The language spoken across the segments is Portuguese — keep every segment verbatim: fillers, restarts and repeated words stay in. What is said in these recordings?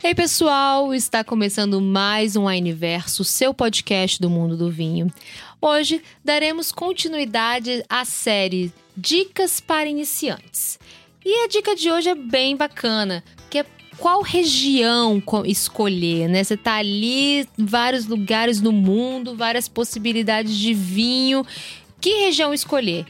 Ei, pessoal! Está começando mais um Wineverso, seu podcast do mundo do vinho. Hoje daremos continuidade à série Dicas para Iniciantes. E a dica de hoje é bem bacana, que é qual região escolher, né? Você tá ali, vários lugares no mundo, várias possibilidades de vinho. Que região escolher?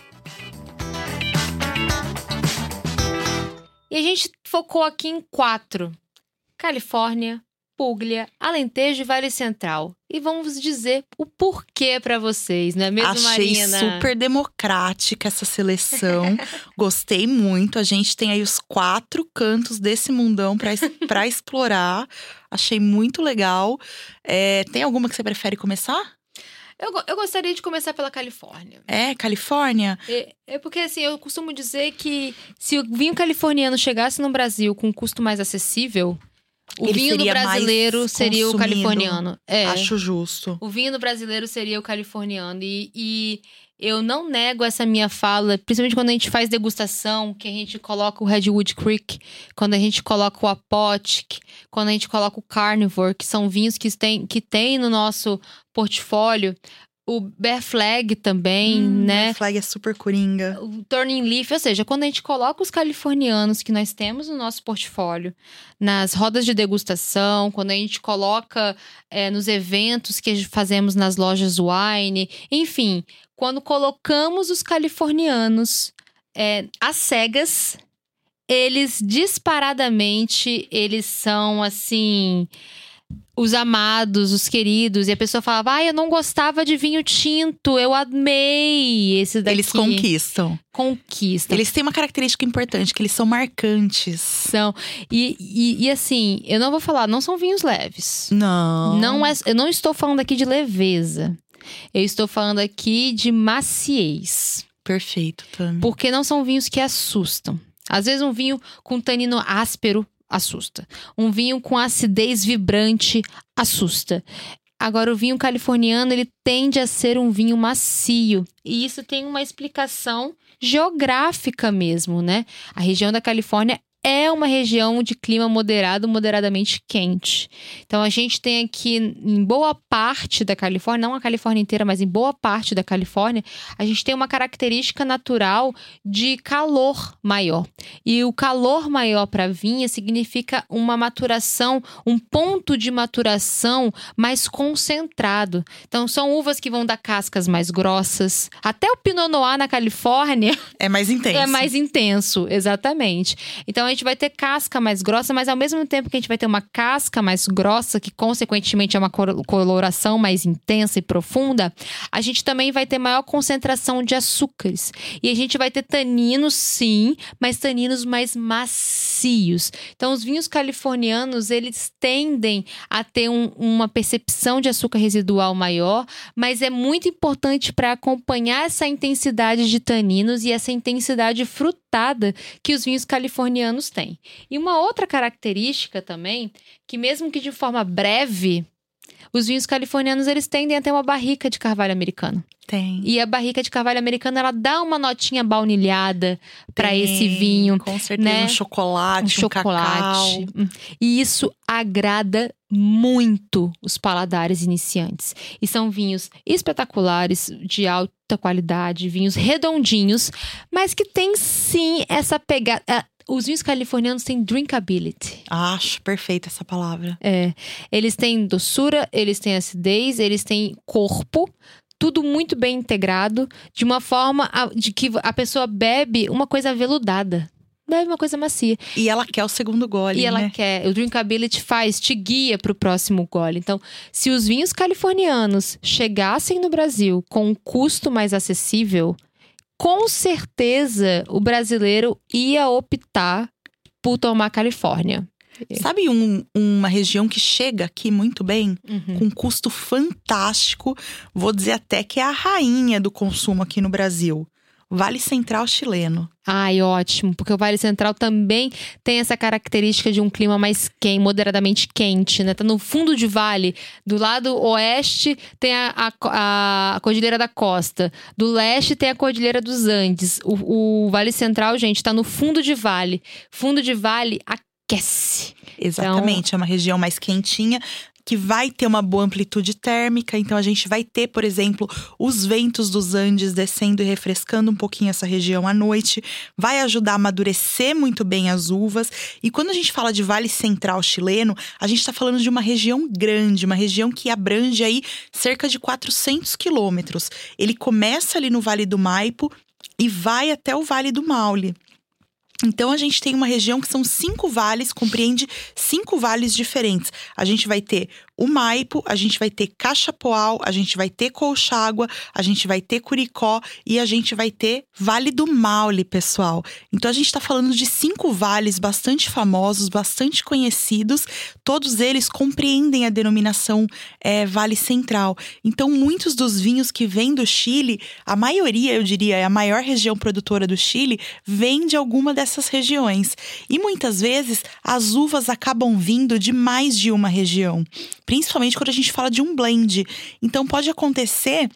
E a gente focou aqui em quatro: Califórnia, Puglia, Alentejo e Vale Central. E vamos dizer o porquê pra vocês, não é mesmo, Achei Marina? super democrática essa seleção. Gostei muito. A gente tem aí os quatro cantos desse mundão pra, pra explorar. Achei muito legal. É, tem alguma que você prefere começar? Eu, eu gostaria de começar pela Califórnia. É, Califórnia? É, é porque, assim, eu costumo dizer que se o vinho californiano chegasse no Brasil com um custo mais acessível, o Ele vinho do seria brasileiro mais seria o consumido. californiano. É. Acho justo. O vinho do brasileiro seria o californiano. E, e eu não nego essa minha fala, principalmente quando a gente faz degustação, que a gente coloca o Redwood Creek, quando a gente coloca o Apothic, quando a gente coloca o Carnivore, que são vinhos que tem, que tem no nosso portfólio. O Bear Flag também, hum, né? Bear Flag é super coringa. O Turning Leaf, ou seja, quando a gente coloca os californianos que nós temos no nosso portfólio, nas rodas de degustação, quando a gente coloca é, nos eventos que fazemos nas lojas wine, enfim, quando colocamos os californianos é, às cegas, eles disparadamente, eles são assim... os amados, os queridos. E a pessoa falava, ah, eu não gostava de vinho tinto, eu amei esse daqui. Eles conquistam. Conquistam. Eles têm uma característica importante, que eles são marcantes. São. E, e, e assim, eu não vou falar, não são vinhos leves. Não. Não é, eu não estou falando aqui de leveza. Eu estou falando aqui de maciez. Perfeito, Tami. Porque não são vinhos que assustam. Às vezes um vinho com tanino áspero assusta. Um vinho com acidez vibrante assusta. Agora, o vinho californiano, ele tende a ser um vinho macio. E isso tem uma explicação geográfica mesmo, né? A região da Califórnia é uma região de clima moderado, moderadamente quente. Então, a gente tem aqui, em boa parte da Califórnia, não a Califórnia inteira, mas em boa parte da Califórnia, a gente tem uma característica natural de calor maior. E o calor maior para a vinha significa uma maturação, um ponto de maturação mais concentrado. Então, são uvas que vão dar cascas mais grossas. Até o Pinot Noir na Califórnia... é mais intenso. É mais intenso, exatamente. Então, a gente vai ter casca mais grossa, mas ao mesmo tempo que a gente vai ter uma casca mais grossa, que consequentemente é uma coloração mais intensa e profunda, a gente também vai ter maior concentração de açúcares. E a gente vai ter taninos, sim, mas taninos mais macios. Então, os vinhos californianos, eles tendem a ter um, uma percepção de açúcar residual maior, mas é muito importante para acompanhar essa intensidade de taninos e essa intensidade frutada que os vinhos californianos têm. E uma outra característica também, que mesmo que de forma breve, os vinhos californianos, eles tendem a ter uma barrica de carvalho americano. Tem. E a barrica de carvalho americano, ela dá uma notinha baunilhada para esse vinho. Com certeza, né? um chocolate, um um chocolate. cacau. E isso agrada muito os paladares iniciantes. E são vinhos espetaculares, de alta qualidade, vinhos redondinhos, mas que tem sim essa pegada... Os vinhos californianos têm drinkability. Acho perfeita essa palavra. É. Eles têm doçura, eles têm acidez, eles têm corpo. Tudo muito bem integrado. De uma forma a, de que a pessoa bebe uma coisa aveludada. Bebe uma coisa macia. E ela quer o segundo gole, E né? ela quer. O drinkability faz, te guia pro próximo gole. Então, se os vinhos californianos chegassem no Brasil com um custo mais acessível... com certeza o brasileiro ia optar por tomar Califórnia. Sabe um, uma região que chega aqui muito bem? Uhum. Com custo fantástico. Vou dizer até que é a rainha do consumo aqui no Brasil. Vale Central chileno. Ai, ótimo, porque o Vale Central também tem essa característica de um clima mais quente, moderadamente quente, né? Tá no fundo de vale. Do lado oeste tem a, a, a Cordilheira da Costa. Do leste tem a Cordilheira dos Andes. O, o Vale Central, gente, tá no fundo de vale. Fundo de vale aquece. Exatamente, então, é uma região mais quentinha, que vai ter uma boa amplitude térmica. Então a gente vai ter, por exemplo, os ventos dos Andes descendo e refrescando um pouquinho essa região à noite. Vai ajudar a amadurecer muito bem as uvas. E quando a gente fala de Vale Central chileno, a gente está falando de uma região grande, uma região que abrange aí cerca de quatrocentos quilômetros. Ele começa ali no Vale do Maipo e vai até o Vale do Maule. Então, a gente tem uma região que são cinco vales, compreende cinco vales diferentes. A gente vai ter o Maipo, a gente vai ter Cachapoal, a gente vai ter Colchagua, a gente vai ter Curicó e a gente vai ter Vale do Maule, pessoal. Então, a gente está falando de cinco vales bastante famosos, bastante conhecidos. Todos eles compreendem a denominação é, Vale Central. Então, muitos dos vinhos que vêm do Chile, a maioria, eu diria, é a maior região produtora do Chile, vem de alguma dessas essas regiões. E muitas vezes as uvas acabam vindo de mais de uma região, principalmente quando a gente fala de um blend. Então pode acontecer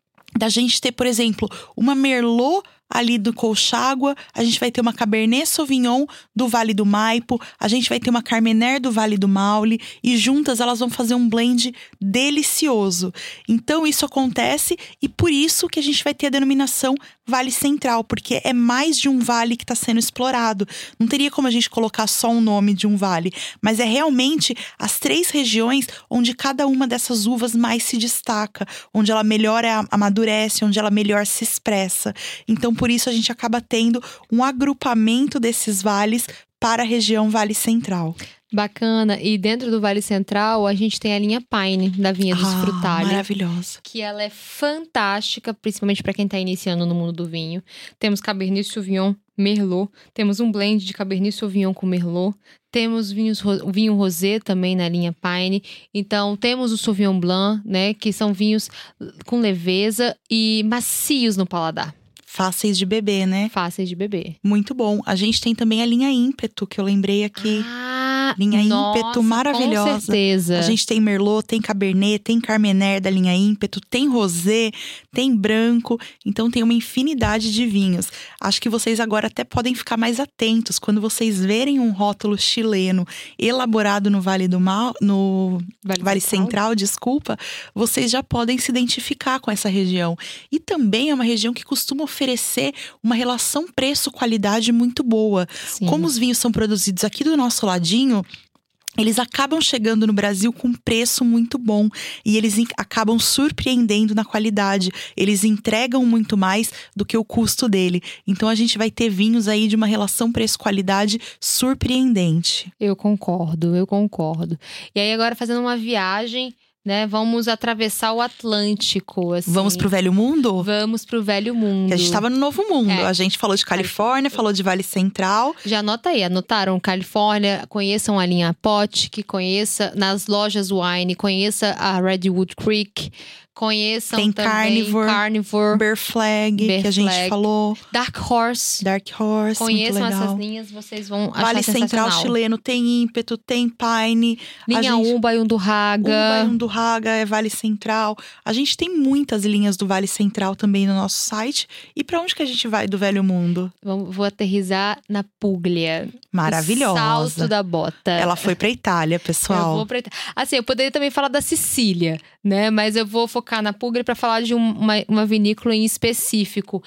da gente ter, por exemplo, uma Merlot ali do Colchagua, a gente vai ter uma Cabernet Sauvignon do Vale do Maipo, a gente vai ter uma Carmener do Vale do Maule e juntas elas vão fazer um blend delicioso. Então isso acontece e por isso que a gente vai ter a denominação Vale Central, porque é mais de um vale que está sendo explorado. Não teria como a gente colocar só um nome de um vale, mas é realmente as três regiões onde cada uma dessas uvas mais se destaca, onde ela melhor amadurece, onde ela melhor se expressa. Então, por isso, a gente acaba tendo um agrupamento desses vales para a região Vale Central. Bacana. E dentro do Vale Central, a gente tem a linha Pine, da vinha dos ah, Frutali. Maravilhosa. Que ela é fantástica, principalmente para quem está iniciando no mundo do vinho. Temos Cabernet Sauvignon, Merlot. Temos um blend de Cabernet Sauvignon com Merlot. Temos vinhos, o vinho rosé também na linha Pine. Então, temos o Sauvignon Blanc, né? Que são vinhos com leveza e macios no paladar. Fáceis de beber, né? Fáceis de beber. Muito bom. A gente tem também a linha Ímpeto, que eu lembrei aqui. Ah, linha nossa, Ímpeto, maravilhosa. Com certeza. A gente tem Merlot, tem Cabernet, tem Carmener da linha Ímpeto, tem Rosé, tem Branco. Então tem uma infinidade de vinhos. Acho que vocês agora até podem ficar mais atentos. Quando vocês verem um rótulo chileno elaborado no Vale do Mal, no Vale, vale Central. Central, desculpa, vocês já podem se identificar com essa região. E também é uma região que costuma oferecer uma relação preço-qualidade muito boa. Sim. Como os vinhos são produzidos aqui do nosso ladinho, eles acabam chegando no Brasil com um preço muito bom e eles acabam surpreendendo na qualidade. Eles entregam muito mais do que o custo dele. Então a gente vai ter vinhos aí de uma relação preço-qualidade surpreendente. Eu concordo, eu concordo. E aí agora fazendo uma viagem, né? Vamos atravessar o Atlântico, assim. Vamos pro Velho Mundo? Vamos pro Velho Mundo. Que a gente tava no Novo Mundo. É. A gente falou de Califórnia, falou de Vale Central. Já anota aí, anotaram Califórnia, conheçam a linha Pottic, conheça nas lojas Wine, conheça a Redwood Creek. Conheçam tem também Carnivore, Carnivore Bear Flag, Bear que a gente Flag, falou. Dark Horse. Dark Horse, Conheçam muito legal. essas linhas, vocês vão achar Vale Central chileno tem Ímpeto, tem Pine. Linha gente... Umba e Undurraga. Umba e Undurraga é Vale Central. A gente tem muitas linhas do Vale Central também no nosso site. E pra onde que a gente vai do Velho Mundo? Vou, vou aterrissar na Puglia. Maravilhosa. O salto da bota. Ela foi pra Itália, pessoal. Eu vou pra Itália. Assim, eu poderia também falar da Sicília, né? Mas eu vou focar na Puglia pra falar de um, uma, uma vinícola em específico.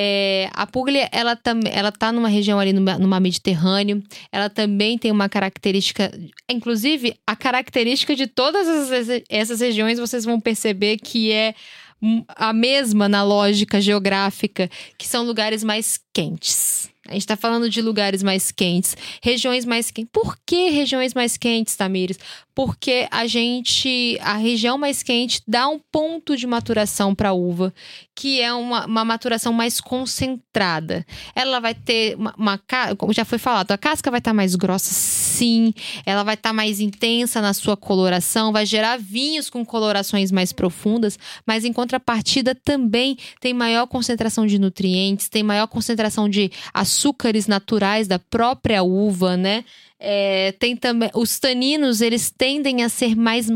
É, a Puglia, ela, tam, ela tá numa região ali no, no mar Mediterrâneo. Ela também tem uma característica... Inclusive, a característica de todas essas, essas regiões, vocês vão perceber que é a mesma na lógica geográfica, que são lugares mais quentes. A gente tá falando de lugares mais quentes, regiões mais quentes. Por que regiões mais quentes, Tamires? Porque a gente, a região mais quente dá um ponto de maturação para a uva, que é uma, uma maturação mais concentrada. Ela vai ter uma, uma, como já foi falado, a casca vai estar tá mais grossa, sim. Ela vai estar tá mais intensa na sua coloração, vai gerar vinhos com colorações mais profundas, mas em contrapartida também tem maior concentração de nutrientes, tem maior concentração de açúcares naturais da própria uva, né? É, tem também os taninos, eles tendem a ser mais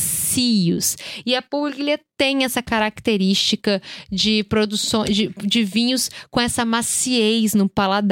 macios e a Puglia tem essa característica de produção de, de vinhos com essa maciez no paladar,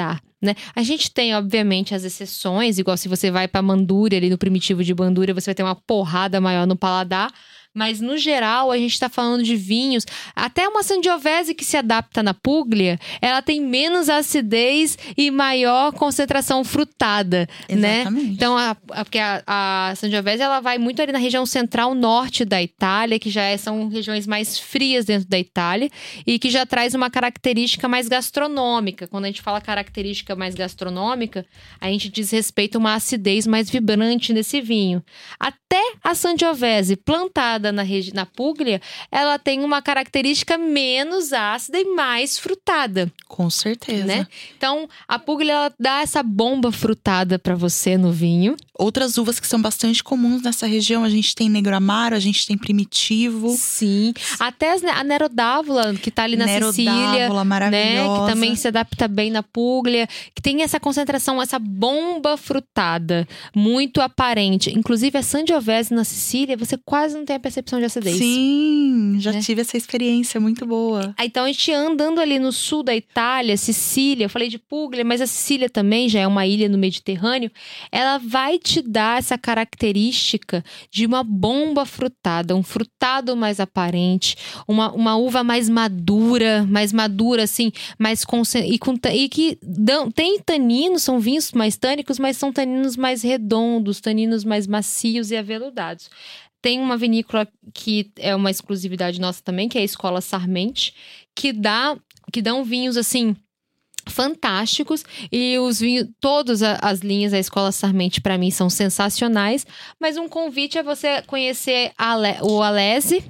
né? A gente tem, obviamente, as exceções, igual se você vai para Mandúria, ali no Primitivo de Bandúria, você vai ter uma porrada maior no paladar. Mas, no geral, a gente tá falando de vinhos. Até uma Sangiovese que se adapta na Puglia, ela tem menos acidez e maior concentração frutada, Exatamente. né? Então, a, a, porque a, a Sangiovese, ela vai muito ali na região central-norte da Itália, que já é, são regiões mais frias dentro da Itália, e que já traz uma característica mais gastronômica. Quando a gente fala característica mais gastronômica, a gente diz respeito a uma acidez mais vibrante nesse vinho. Até a Sangiovese, plantada na, regi- na Puglia, ela tem uma característica menos ácida e mais frutada. Com certeza. Né? Então, a Puglia, ela dá essa bomba frutada para você no vinho. Outras uvas que são bastante comuns nessa região, a gente tem Negro Amaro, a gente tem Primitivo. Sim. Até as, a Nero d'Avola, que tá ali na Nero Sicília, d'Avola, maravilhosa. né? Que também se adapta bem na Puglia, que tem essa concentração, essa bomba frutada, muito aparente. Inclusive, a Sangiovese na Sicília, você quase não tem a percepção de acidez. Sim, já né? tive essa experiência muito boa. Então, a gente andando ali no sul da Itália, Sicília, eu falei de Puglia, mas a Sicília também já é uma ilha no Mediterrâneo, ela vai te dar essa característica de uma bomba frutada, um frutado mais aparente, uma, uma uva mais madura, mais madura, assim, mais concent... e, com, e que dão, tem taninos, são vinhos mais tânicos, mas são taninos mais redondos, taninos mais macios e aveludados. Tem uma vinícola que é uma exclusividade nossa também, que é a Escola Sarmente, que dá, que dão vinhos, assim, fantásticos. E os vinhos, todas as linhas da Escola Sarmente, para mim, são sensacionais. Mas um convite é você conhecer a Ale, o Alese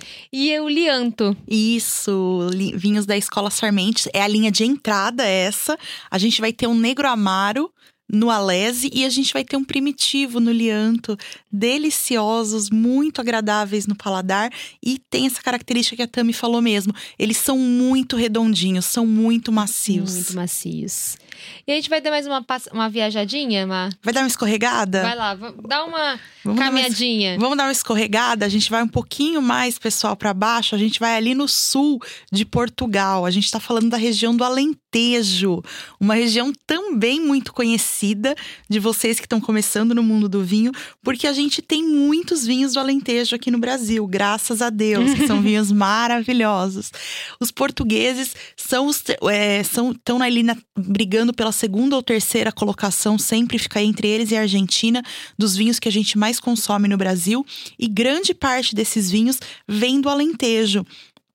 e o Lianto. Isso, li- vinhos da Escola Sarmente. É a linha de entrada essa. A gente vai ter um Negro Amaro no Alese e a gente vai ter um Primitivo no Lianto, deliciosos, muito agradáveis no paladar e tem essa característica que a Tami falou mesmo, eles são muito redondinhos, são muito macios. Muito macios. E a gente vai dar mais uma, pass- uma viajadinha, Má? Vai dar uma escorregada? Vai lá, v- dá uma Vamos dar uma es- caminhadinha. Vamos dar uma escorregada, a gente vai um pouquinho mais, pessoal, para baixo, a gente vai ali no sul de Portugal, a gente tá falando da região do Alentejo, uma região também muito conhecida de vocês que estão começando no mundo do vinho, porque a gente tem muitos vinhos do Alentejo aqui no Brasil, graças a Deus, que são vinhos maravilhosos. Os portugueses são os, é, são, estão ali na, brigando pela segunda ou terceira colocação, sempre fica entre eles e a Argentina, dos vinhos que a gente mais consome no Brasil, e grande parte desses vinhos vem do Alentejo.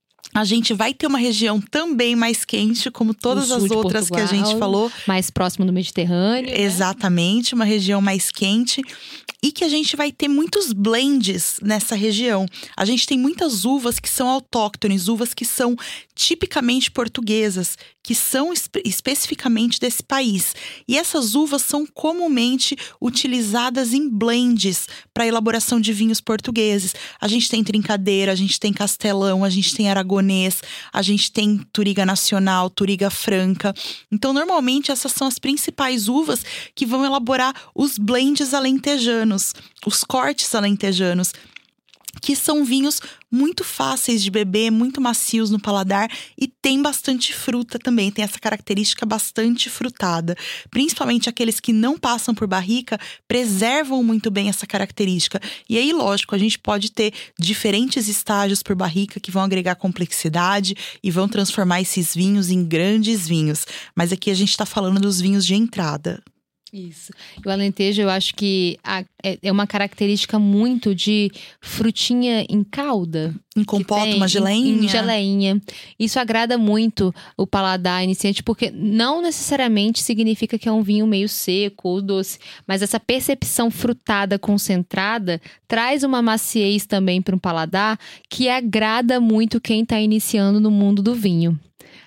A gente vai ter uma região também mais quente, como todas O as sul de outras que a Portugal, gente falou. mais próximo do Mediterrâneo. né? Exatamente, uma região mais quente. E que a gente vai ter muitos blends nessa região. A gente tem muitas uvas que são autóctones, uvas que são tipicamente portuguesas, que são espe- especificamente desse país. E essas uvas são comumente utilizadas em blends para elaboração de vinhos portugueses. A gente tem Trincadeira, a gente tem Castelão, a gente tem Aragonês, a gente tem Touriga Nacional, Touriga Franca. Então, normalmente, essas são as principais uvas que vão elaborar os blends alentejanos, os cortes alentejanos, que são vinhos muito fáceis de beber, muito macios no paladar e tem bastante fruta também, tem essa característica bastante frutada. Principalmente aqueles que não passam por barrica, preservam muito bem essa característica. E aí, lógico, a gente pode ter diferentes estágios por barrica que vão agregar complexidade e vão transformar esses vinhos em grandes vinhos. Mas aqui a gente está falando dos vinhos de entrada. Isso. E o Alentejo, eu acho que a- é é uma característica muito de frutinha em calda. Em que compoto, tem, uma em- geleinha. Em, geleinha. Isso agrada muito o paladar iniciante, porque não necessariamente significa que é um vinho meio seco ou doce, mas essa percepção frutada, concentrada, traz uma maciez também para um paladar que agrada muito quem está iniciando no mundo do vinho.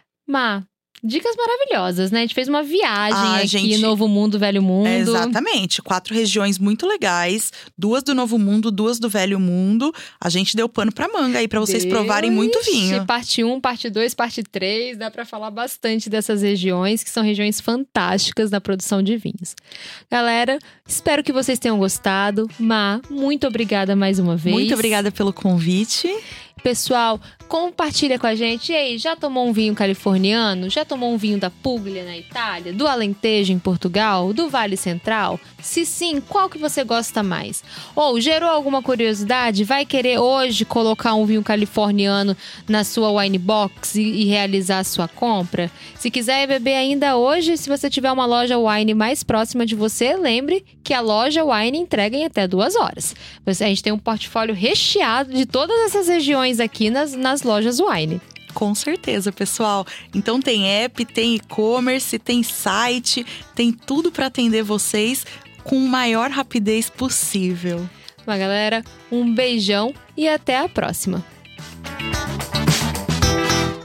Má, dicas maravilhosas, né? A gente fez uma viagem Ah, aqui, gente, Novo Mundo, Velho Mundo. É, exatamente, quatro regiões muito legais, duas do Novo Mundo, duas do Velho Mundo. A gente deu pano pra manga aí pra vocês Deus, provarem muito vinho. Parte um, parte dois, parte três. Dá pra falar bastante dessas regiões, que são regiões fantásticas na produção de vinhos. Galera, espero que vocês tenham gostado. Má, muito obrigada mais uma vez. Muito obrigada pelo convite. Pessoal, compartilha com a gente. E aí, já tomou um vinho californiano? Já tomou um vinho da Puglia na Itália? Do Alentejo em Portugal? Do Vale Central? Se sim, qual que você gosta mais? Ou gerou alguma curiosidade? Vai querer hoje colocar um vinho californiano na sua wine box e, e realizar a sua compra? Se quiser beber ainda hoje, se você tiver uma loja wine mais próxima de você, lembre que a loja wine entrega em até duas horas. A gente tem um portfólio recheado de todas essas regiões aqui nas, nas lojas wine. Com certeza, pessoal. Então tem app, tem e-commerce, tem site, tem tudo para atender vocês com a maior rapidez possível. Mas, galera, um beijão e até a próxima.